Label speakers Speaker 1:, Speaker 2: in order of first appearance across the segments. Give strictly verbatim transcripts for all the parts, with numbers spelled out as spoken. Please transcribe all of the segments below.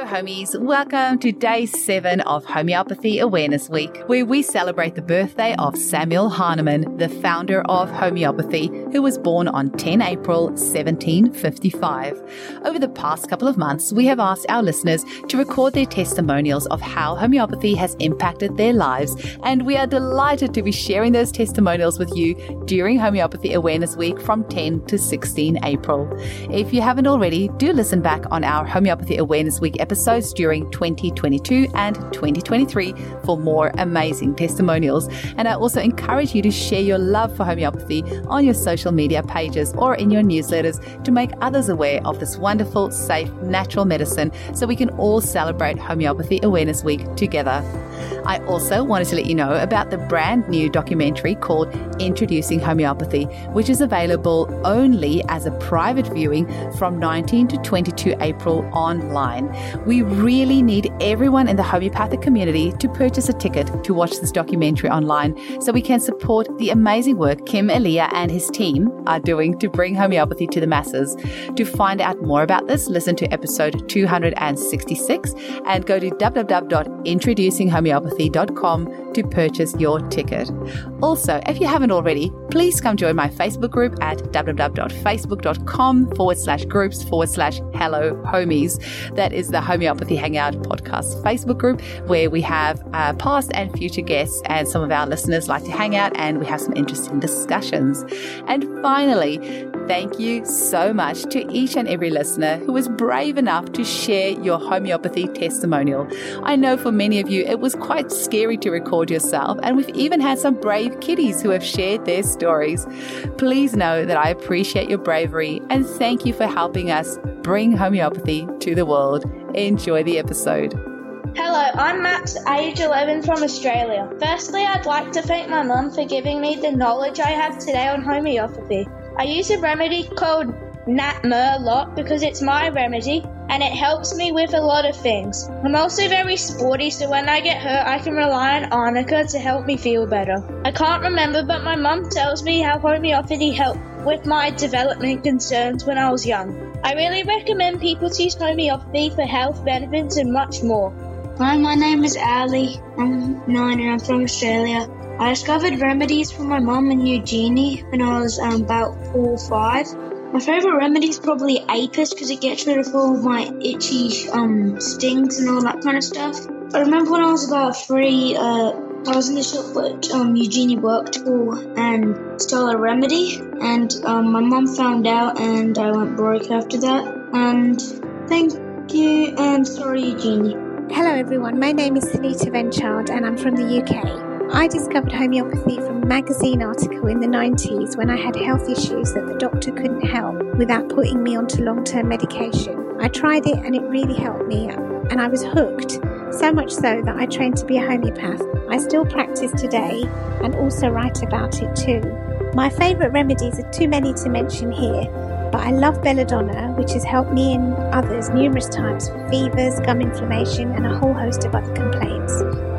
Speaker 1: homies, welcome to day seven of Homeopathy Awareness Week, where we celebrate the birthday of Samuel Hahnemann, the founder of homeopathy, who was born on the tenth of April, seventeen fifty-five. Over the past couple of months, we have asked our listeners to record their testimonials of how homeopathy has impacted their lives, and we are delighted to be sharing those testimonials with you during Homeopathy Awareness Week from tenth to sixteenth April. If you haven't already, do listen back on our Homeopathy Awareness Week episodes during twenty twenty-two and twenty twenty-three for more amazing testimonials. And I also encourage you to share your love for homeopathy on your social media pages or in your newsletters to make others aware of this wonderful, safe, natural medicine so we can all celebrate Homeopathy Awareness Week together. I also wanted to let you know about the brand new documentary called Introducing Homeopathy, which is available only as a private viewing from nineteenth to twenty-second April online. We really need everyone in the homeopathic community to purchase a ticket to watch this documentary online so we can support the amazing work Kim Elia and his team are doing to bring homeopathy to the masses. To find out more about this, listen to episode two hundred sixty-six and go to w w w dot introducing homeopathy dot com to purchase your ticket. Also, if you haven't already, please come join my Facebook group at w w w dot facebook dot com forward slash groups forward slash hello homies. That is the Homeopathy Hangout podcast Facebook group where we have uh, past and future guests, and some of our listeners like to hang out and we have some interesting discussions. And finally, thank you so much to each and every listener who was brave enough to share your homeopathy testimonial. I know for many of you it was quite scary to record yourself, and we've even had some brave kiddies who have shared their stories. Please know that I appreciate your bravery and thank you for helping us bring homeopathy to the world. Enjoy the episode.
Speaker 2: Hello, I'm Max, age eleven from Australia. Firstly, I'd like to thank my mum for giving me the knowledge I have today on homeopathy. I use a remedy called Nat Merlot because it's my remedy and it helps me with a lot of things. I'm also very sporty, so when I get hurt I can rely on arnica to help me feel better. I can't remember, but my mum tells me how homeopathy helped with my development concerns when I was young. I really recommend people to use homeopathy for health benefits and much more.
Speaker 3: Hi, my name is Ali. I'm nine and I'm from Australia. I discovered remedies from my mum and Eugenie when I was um, about four or five. My favourite remedy is probably Apis because it gets rid of all my itchy um, stings and all that kind of stuff. I remember when I was about three, uh, I was in the shop that um, Eugenie worked for and stole a remedy, and um, my mum found out and I went broke after that. And thank you, and sorry Eugenie.
Speaker 4: Hello everyone, my name is Sunita Venchard and I'm from the U K. I discovered homeopathy from a magazine article in the nineties when I had health issues that the doctor couldn't help without putting me onto long-term medication. I tried it and it really helped me, and I was hooked, so much so that I trained to be a homeopath. I still practice today and also write about it too. My favourite remedies are too many to mention here, but I love belladonna, which has helped me and others numerous times for fevers, gum inflammation and a whole host of other complaints.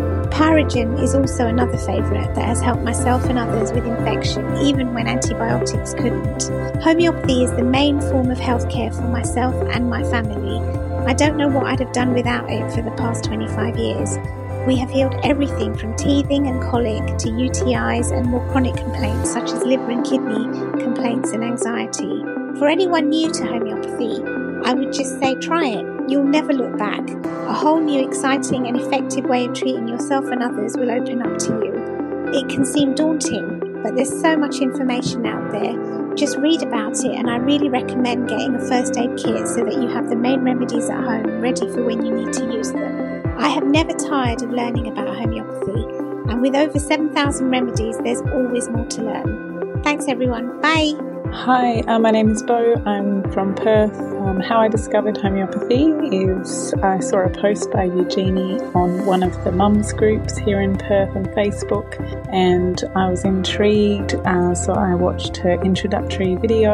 Speaker 4: Pyrogen is also another favourite that has helped myself and others with infection, even when antibiotics couldn't. Homeopathy is the main form of healthcare for myself and my family. I don't know what I'd have done without it for the past twenty-five years. We have healed everything from teething and colic to U T Is and more chronic complaints such as liver and kidney complaints and anxiety. For anyone new to homeopathy, I would just say try it. You'll never look back. A whole new exciting and effective way of treating yourself and others will open up to you. It can seem daunting, but there's so much information out there. Just read about it, and I really recommend getting a first aid kit so that you have the main remedies at home ready for when you need to use them. I have never tired of learning about homeopathy, and with over seven thousand remedies, there's always more to learn. Thanks everyone. Bye.
Speaker 5: Hi, uh, my name is Bo. I'm from Perth. Um, how I discovered homeopathy is I saw a post by Eugenie on one of the mums groups here in Perth on Facebook, and I was intrigued, uh, so I watched her introductory video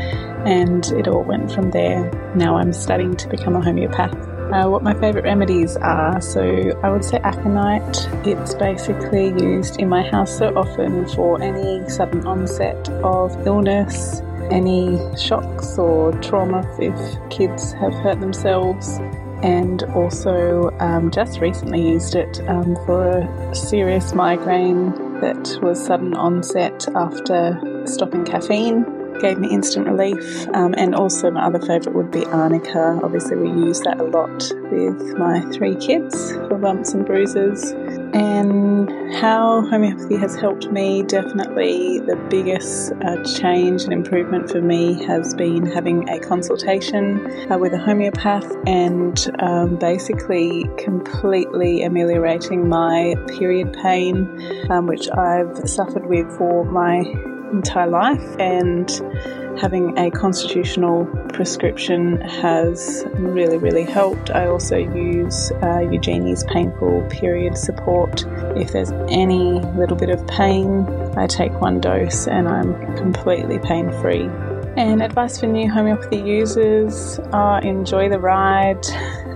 Speaker 5: and it all went from there. Now I'm studying to become a homeopath. Uh, what my favourite remedies are, so I would say aconite. It's basically used in my house so often for any sudden onset of illness, any shocks or trauma if kids have hurt themselves, and also um, just recently used it um, for a serious migraine that was sudden onset after stopping caffeine. Gave me instant relief, um, and also my other favourite would be arnica. Obviously we use that a lot with my three kids for bumps and bruises. And how homeopathy has helped me, definitely the biggest uh, change and improvement for me has been having a consultation uh, with a homeopath and um, basically completely ameliorating my period pain, um, which I've suffered with for my entire life, and having a constitutional prescription has really, really helped. I also use uh, Eugenie's painful period support. If there's any little bit of pain, I take one dose and I'm completely pain-free. And advice for new homeopathy users, uh, enjoy the ride,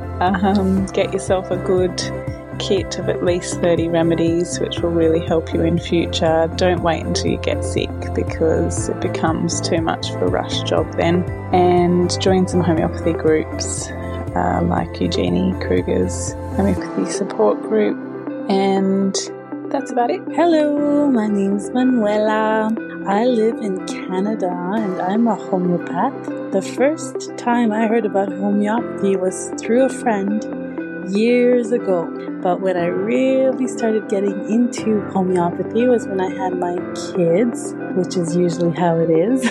Speaker 5: um, get yourself a good kit of at least thirty remedies, which will really help you in future. Don't wait until you get sick, because it becomes too much of a rush job then. And join some homeopathy groups uh, like Eugenie Kruger's homeopathy support group. And that's about it.
Speaker 6: Hello, my name's Manuela. I live in Canada and I'm a homeopath. The first time I heard about homeopathy was through a friend years ago, but when I really started getting into homeopathy was when I had my kids, which is usually how it is.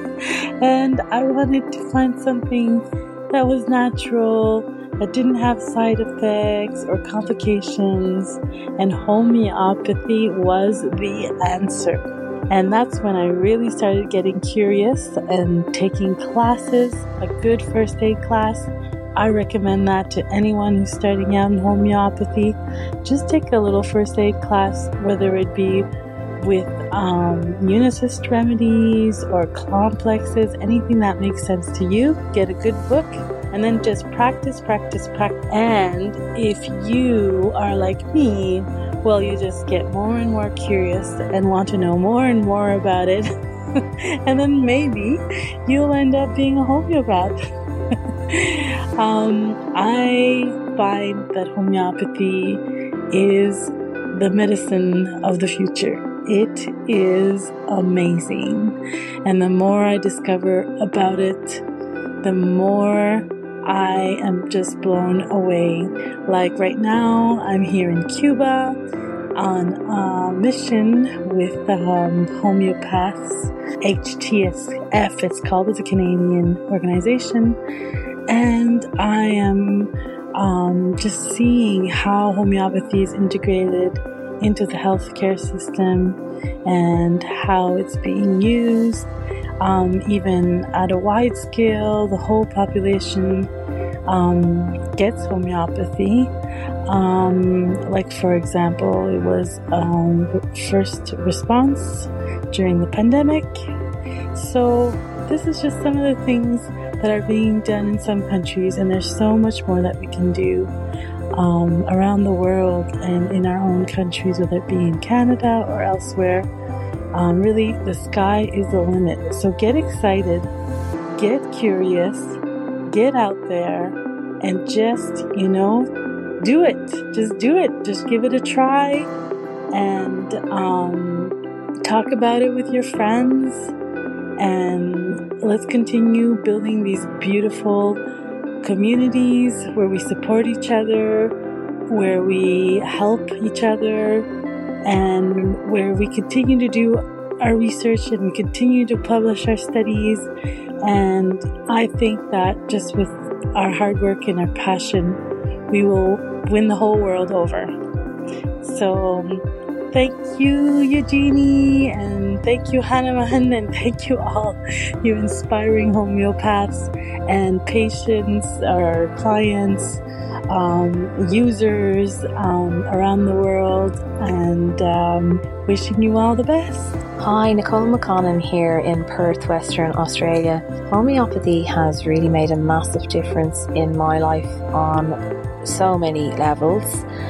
Speaker 6: And I wanted to find something that was natural, that didn't have side effects or complications, and homeopathy was the answer. And that's when I really started getting curious and taking classes, a good first aid class. I recommend that to anyone who's starting out in homeopathy. Just take a little first aid class, whether it be with um, Unisys remedies or complexes, anything that makes sense to you. Get a good book and then just practice, practice, practice. And if you are like me, well, you just get more and more curious and want to know more and more about it. And then maybe you'll end up being a homeopath. um, I find that homeopathy is the medicine of the future. It is amazing. And the more I discover about it, the more I am just blown away. Like right now, I'm here in Cuba on a mission with the um, homeopaths. H T S F, it's called. It's a Canadian organization. And I am um, just seeing how homeopathy is integrated into the healthcare system and how it's being used, um, even at a wide scale. The whole population um, gets homeopathy. Um, like, for example, it was um, first response during the pandemic. So this is just some of the things that are being done in some countries, and there's so much more that we can do um, around the world and in our own countries, whether it be in Canada or elsewhere. Um, really, the sky is the limit. So get excited, get curious, get out there, and just, you know, do it. Just do it. Just give it a try, and um, talk about it with your friends. And let's continue building these beautiful communities where we support each other, where we help each other, and where we continue to do our research and we continue to publish our studies. And I think that just with our hard work and our passion, we will win the whole world over. So thank you, Eugenie, and thank you, Hanuman, and thank you all, you inspiring homeopaths and patients, our clients, um, users um, around the world, and um, wishing you all the best.
Speaker 7: Hi, Nicole McConnon here in Perth, Western Australia. Homeopathy has really made a massive difference in my life on so many levels.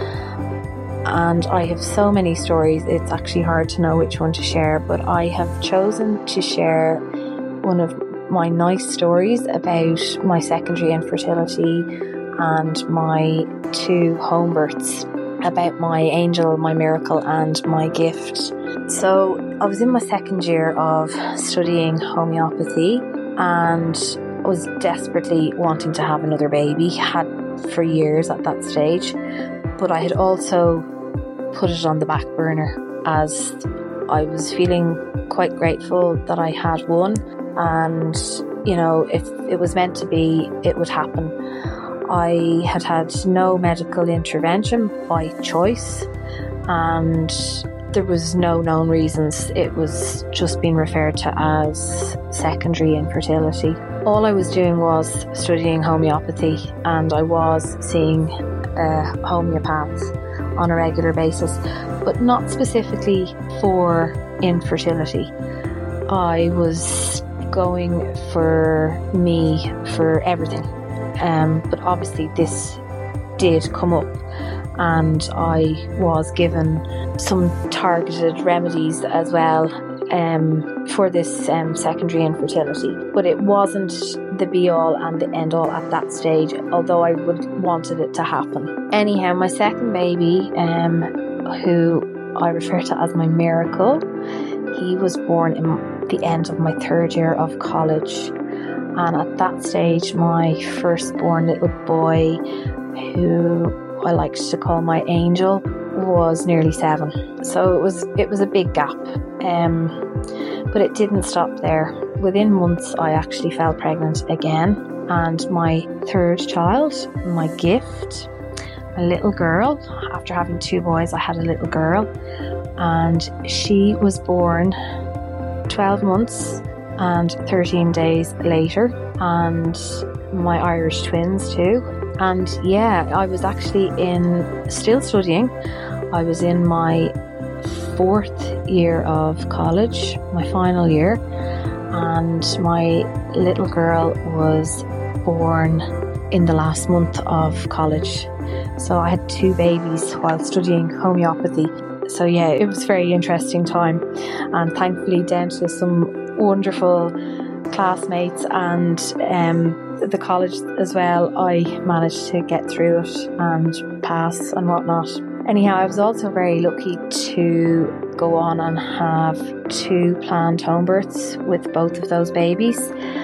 Speaker 7: And I have so many stories, it's actually hard to know which one to share, but I have chosen to share one of my nice stories about my secondary infertility and my two home births, about my angel, my miracle and my gift. So I was in my second year of studying homeopathy and I was desperately wanting to have another baby, had for years at that stage, but I had also put it on the back burner as I was feeling quite grateful that I had one, and you know, if it was meant to be, it would happen. I had had no medical intervention by choice and there was no known reasons. It was just being referred to as secondary infertility. All I was doing was studying homeopathy and I was seeing a homeopath on a regular basis, but not specifically for infertility. I was going for me for everything. Um, but obviously this did come up and I was given some targeted remedies as well um, for this um, secondary infertility. But it wasn't the be all and the end all at that stage, although I would wanted it to happen. Anyhow, my second baby, um, who I refer to as my miracle, he was born in the end of my third year of college. And at that stage, my firstborn little boy, who I liked to call my angel, was nearly seven. So it was it was a big gap. Um, but it didn't stop there. Within months, I actually fell pregnant again. And my third child, my gift, a little girl. After having two boys, I had a little girl. And she was born twelve months and thirteen days later, and my Irish twins too. And yeah, I was actually in still studying. I was in my fourth year of college, my final year, and my little girl was born in the last month of college. So I had two babies while studying homeopathy. So yeah, it was a very interesting time, and thankfully down to some wonderful classmates and um, the college as well, I managed to get through it and pass and whatnot. Anyhow, I was also very lucky to go on and have two planned home births with both of those babies,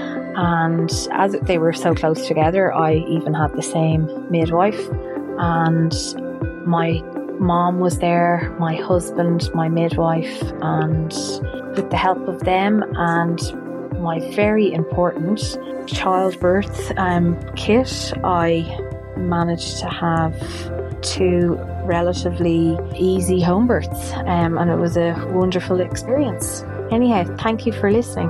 Speaker 7: and as they were so close together, I even had the same midwife, and my mom was there, my husband, my midwife, and with the help of them and my very important childbirth um, kit, I managed to have two relatively easy home births, um, and it was a wonderful experience. Anyhow, thank you for listening.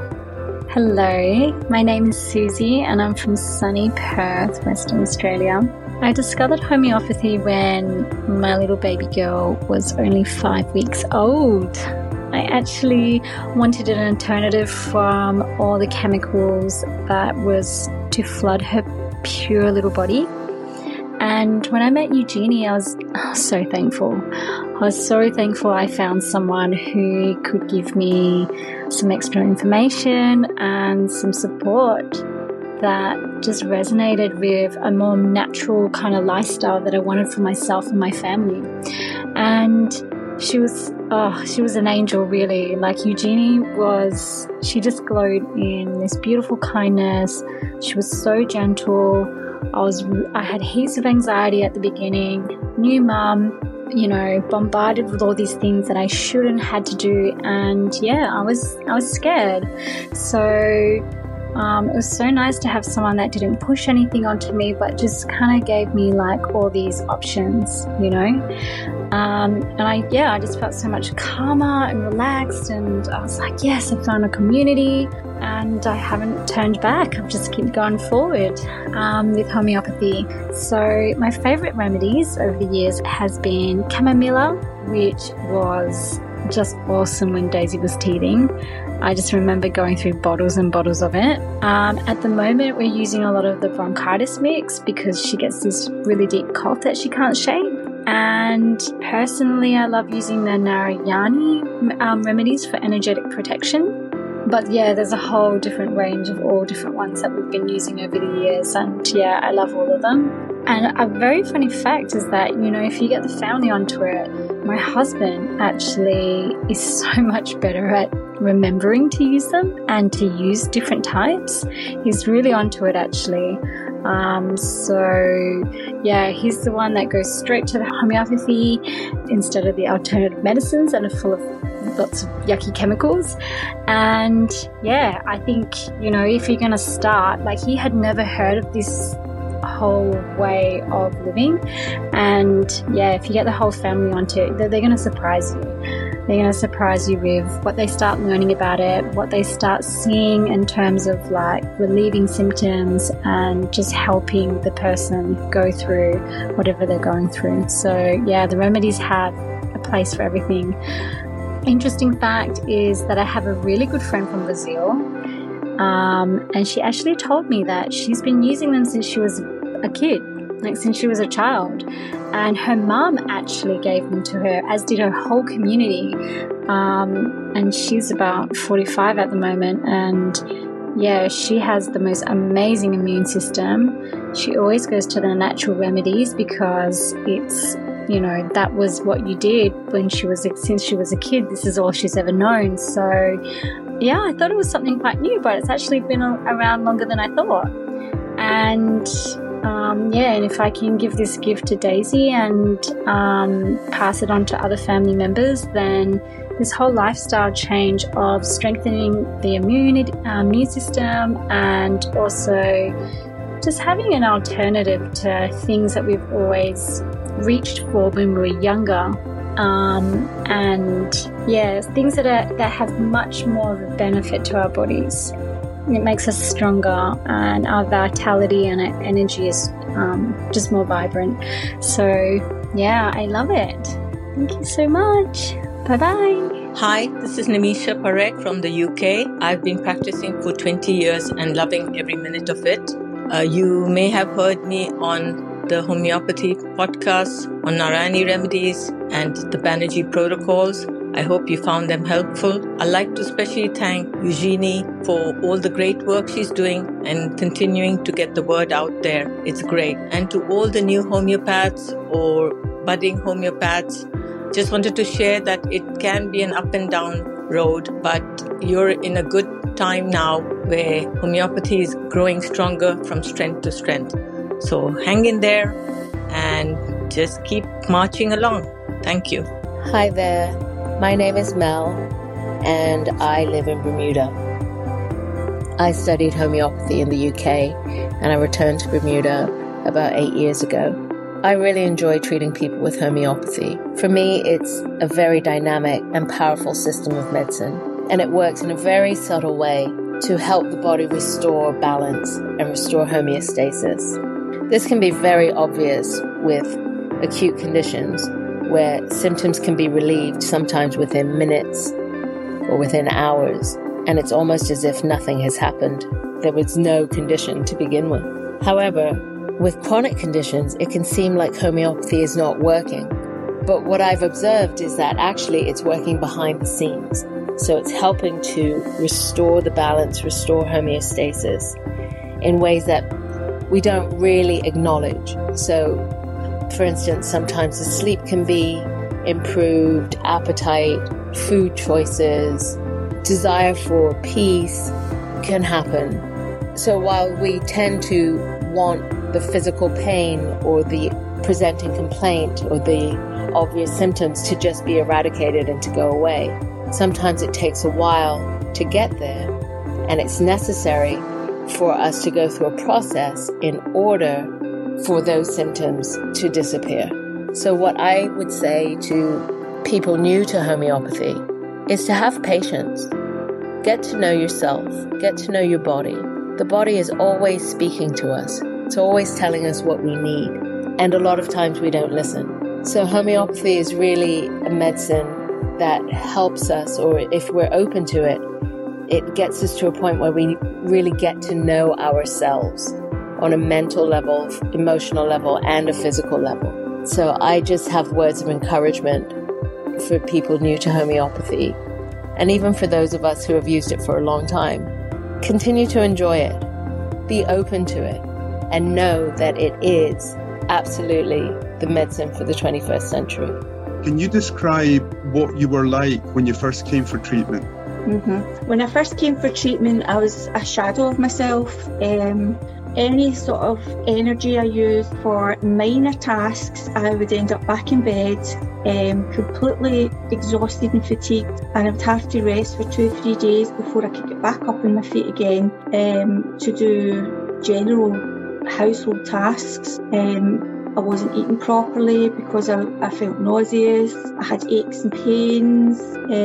Speaker 8: Hello, my name is Susie and I'm from sunny Perth, Western Australia. I discovered homeopathy when my little baby girl was only five weeks old. I actually wanted an alternative from all the chemicals that was to flood her pure little body. And when I met Eugenie, I was so thankful. I was so thankful I found someone who could give me some extra information and some support that just resonated with a more natural kind of lifestyle that I wanted for myself and my family. And she was, oh, she was an angel, really. Like, Eugenie was, she just glowed in this beautiful kindness. She was so gentle. I was, I had heaps of anxiety at the beginning. New mum, you know, bombarded with all these things that I shouldn't had to do, and yeah, I was, I was scared. So um, it was so nice to have someone that didn't push anything onto me, but just kind of gave me like all these options, you know. Um, and I, yeah, I just felt so much calmer and relaxed, and I was like, yes, I found a community. And I haven't turned back. I've just kept going forward um, with homeopathy. So my favourite remedies over the years has been chamomilla, which was just awesome when Daisy was teething. I just remember going through bottles and bottles of it. Um, at the moment, we're using a lot of the bronchitis mix because she gets this really deep cough that she can't shake. And personally, I love using the Narayani um, remedies for energetic protection. But yeah, there's a whole different range of all different ones that we've been using over the years, and yeah, I love all of them. And a very funny fact is that, you know, if you get the family onto it, my husband actually is so much better at remembering to use them and to use different types. He's really onto it, actually. Um, so, yeah, he's the one that goes straight to the homeopathy instead of the alternative medicines that are full of lots of yucky chemicals. And, yeah, I think, you know, if you're going to start, like, he had never heard of this whole way of living. And, yeah, if you get the whole family onto it, they're, they're going to surprise you. They're going to surprise you with what they start learning about it, what they start seeing in terms of like relieving symptoms and just helping the person go through whatever they're going through. So yeah, the remedies have a place for everything. Interesting fact is that I have a really good friend from Brazil, um, and she actually told me that she's been using them since she was a kid, like since she was a child. And her mum actually gave them to her, as did her whole community. Um, and she's about forty-five at the moment. And yeah, she has the most amazing immune system. She always goes to the natural remedies because it's, you know, that was what you did when she was, since she was a kid. This is all she's ever known. So yeah, I thought it was something quite new, but it's actually been around longer than I thought. And Um, yeah, and if I can give this gift to Daisy and um, pass it on to other family members, then this whole lifestyle change of strengthening the immune, uh, immune system and also just having an alternative to things that we've always reached for when we were younger. Um, and yeah, things that are, that have much more of a benefit to our bodies. It makes us stronger and our vitality and our energy is um, just more vibrant. So, yeah, I love it. Thank you so much. Bye-bye.
Speaker 9: Hi, this is Nimisha Parekh from the U K. I've been practicing for twenty years and loving every minute of it. Uh, you may have heard me on the homeopathy podcast on Narayani remedies and the Banerjee protocols. I hope you found them helpful. I'd like to especially thank Eugenie for all the great work she's doing and continuing to get the word out there. It's great. And to all the new homeopaths or budding homeopaths, just wanted to share that it can be an up and down road, but you're in a good time now where homeopathy is growing stronger from strength to strength. So hang in there and just keep marching along. Thank you.
Speaker 10: Hi there. My name is Mel, and I live in Bermuda. I studied homeopathy in the U K, and I returned to Bermuda about eight years ago. I really enjoy treating people with homeopathy. For me, it's a very dynamic and powerful system of medicine, and it works in a very subtle way to help the body restore balance and restore homeostasis. This can be very obvious with acute conditions, where symptoms can be relieved sometimes within minutes or within hours, and it's almost as if nothing has happened. There was no condition to begin with. However, with chronic conditions, it can seem like homeopathy is not working. But what I've observed is that actually it's working behind the scenes. So it's helping to restore the balance, restore homeostasis in ways that we don't really acknowledge. So for instance, sometimes the sleep can be improved, appetite, food choices, desire for peace can happen. So while we tend to want the physical pain or the presenting complaint or the obvious symptoms to just be eradicated and to go away, sometimes it takes a while to get there, and it's necessary for us to go through a process in order for those symptoms to disappear. So what I would say to people new to homeopathy is to have patience. Get to know yourself. Get to know your body. The body is always speaking to us. It's always telling us what we need. And a lot of times we don't listen. So homeopathy is really a medicine that helps us, or if we're open to it, it gets us to a point where we really get to know ourselves on a mental level, emotional level, and a physical level. So I just have words of encouragement for people new to homeopathy, and even for those of us who have used it for a long time. Continue to enjoy it, be open to it, and know that it is absolutely the medicine for the twenty-first century.
Speaker 11: Can you describe what you were like when you first came for treatment?
Speaker 12: Mm-hmm. When I first came for treatment, I was a shadow of myself. Um, any sort of energy I used for minor tasks, I would end up back in bed, um, completely exhausted and fatigued, and I would have to rest for two or three days before I could get back up on my feet again um, to do general household tasks. Um, I wasn't eating properly because I, I felt nauseous, I had aches and pains,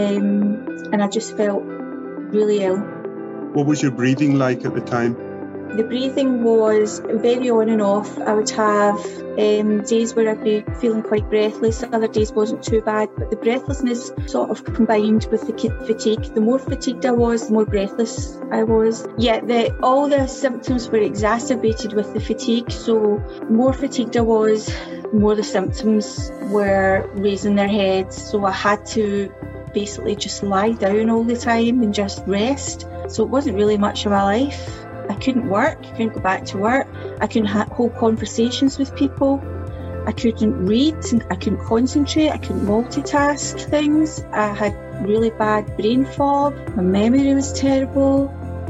Speaker 12: um, and I just felt really ill.
Speaker 11: What was your breathing like at the time?
Speaker 12: The breathing was very on and off. I would have um, days where I'd be feeling quite breathless, other days wasn't too bad, but the breathlessness sort of combined with the fatigue. The more fatigued I was, the more breathless I was. Yet the, all the symptoms were exacerbated with the fatigue, so the more fatigued I was, the more the symptoms were raising their heads, so I had to basically just lie down all the time and just rest. So it wasn't really much of my life. I couldn't work, I couldn't go back to work, I couldn't ha- hold conversations with people, I couldn't read, I couldn't concentrate, I couldn't multitask things, I had really bad brain fog, my memory was terrible,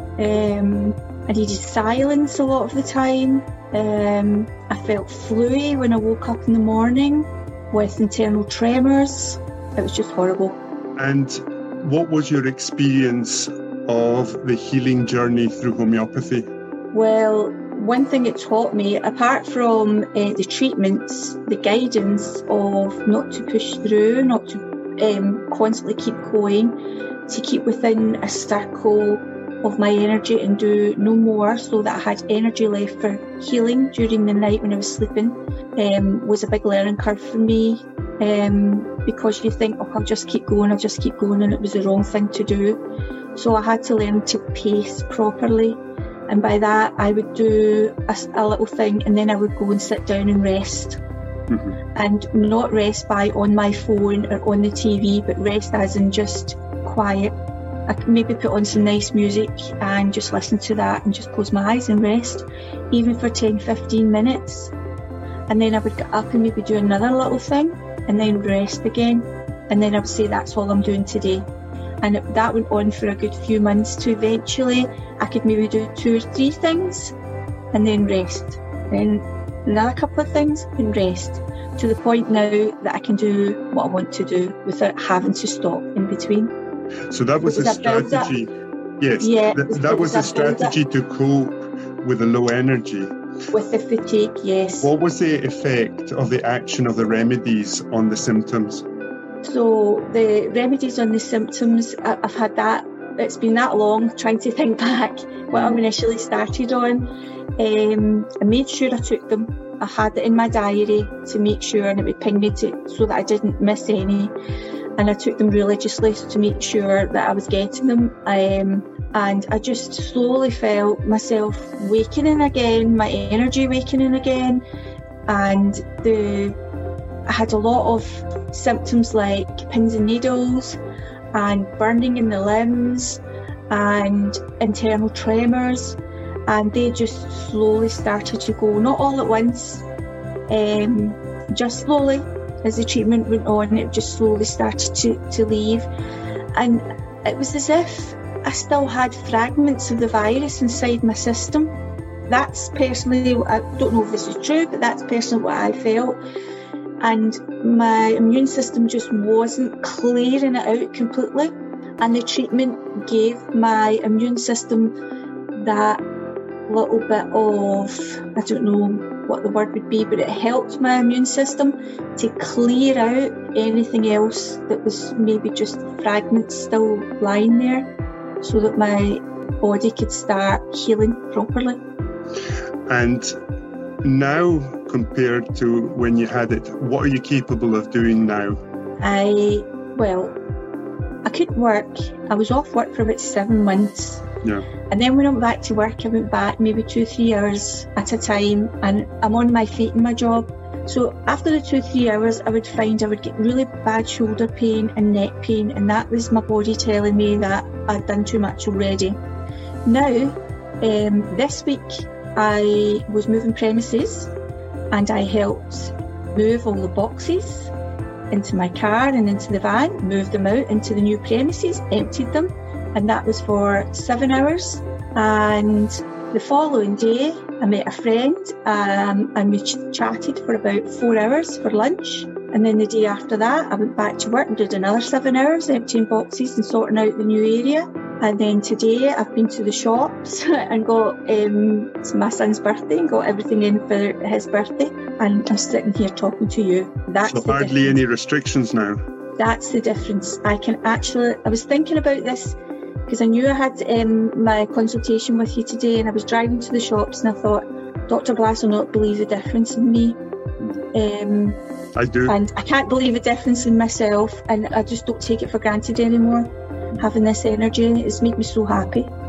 Speaker 12: um, I needed silence a lot of the time, um, I felt fluey when I woke up in the morning with internal tremors. It was just horrible.
Speaker 11: And what was your experience of the healing journey through homeopathy?
Speaker 12: Well, one thing it taught me, apart from uh, the treatments, the guidance of not to push through, not to um, constantly keep going, to keep within a circle of my energy and do no more, so that I had energy left for healing during the night when I was sleeping, um, was a big learning curve for me. Um, because you think, oh, I'll just keep going, I'll just keep going, and it was the wrong thing to do. So I had to learn to pace properly, and by that I would do a, a little thing and then I would go and sit down and rest. Mm-hmm. And not rest by on my phone or on the T V, but rest as in just quiet. I could maybe put on some nice music and just listen to that and just close my eyes and rest, even for ten to fifteen minutes. And then I would get up and maybe do another little thing and then rest again. And then I would say, that's all I'm doing today. And that went on for a good few months, to eventually I could maybe do two or three things and then rest. Then another couple of things and rest, to the point now that I can do what I want to do without having to stop in between.
Speaker 11: So that was, was a strategy. Yes,
Speaker 12: yeah,
Speaker 11: th-
Speaker 12: was,
Speaker 11: that was, was a strategy to cope with the low energy.
Speaker 12: With the fatigue, yes.
Speaker 11: What was the effect of the action of the remedies on the symptoms?
Speaker 12: So the remedies on the symptoms, I've had that, it's been that long trying to think back what I initially started on. Um, I made sure I took them. I had it in my diary to make sure, and it would ping me to, so that I didn't miss any. And I took them religiously to make sure that I was getting them. Um, and I just slowly felt myself wakening again, my energy awakening again. And the I had a lot of symptoms like pins and needles and burning in the limbs and internal tremors, and they just slowly started to go, not all at once, um, just slowly. As the treatment went on, it just slowly started to, to leave, and it was as if I still had fragments of the virus inside my system. That's personally, I don't know if this is true, but that's personally what I felt. And my immune system just wasn't clearing it out completely. And the treatment gave my immune system that little bit of, I don't know what the word would be, but it helped my immune system to clear out anything else that was maybe just fragments still lying there, so that my body could start healing properly.
Speaker 11: And now, compared to when you had it, what are you capable of doing now?
Speaker 12: I, well, I couldn't work. I was off work for about seven months.
Speaker 11: Yeah.
Speaker 12: And then when I went back to work, I went back maybe two, three hours at a time, and I'm on my feet in my job. So after the two, three hours, I would find I would get really bad shoulder pain and neck pain, and that was my body telling me that I'd done too much already. Now, um, this week, I was moving premises, and I helped move all the boxes into my car and into the van, moved them out into the new premises, emptied them, and that was for seven hours. And the following day, I met a friend um, and we ch- chatted for about four hours for lunch. And then the day after that, I went back to work and did another seven hours, emptying boxes and sorting out the new area. And then today, I've been to the shops and got um, it's my son's birthday and got everything in for his birthday. And I'm sitting here talking to you. That's
Speaker 11: so
Speaker 12: the
Speaker 11: hardly
Speaker 12: difference.
Speaker 11: any restrictions now.
Speaker 12: That's the difference. I can actually, I was thinking about this because I knew I had um, my consultation with you today, and I was driving to the shops and I thought, Doctor Blass will not believe the difference in me. Um,
Speaker 11: I do.
Speaker 12: And I can't believe the difference in myself, and I just don't take it for granted anymore. Having this energy, it's made me so happy.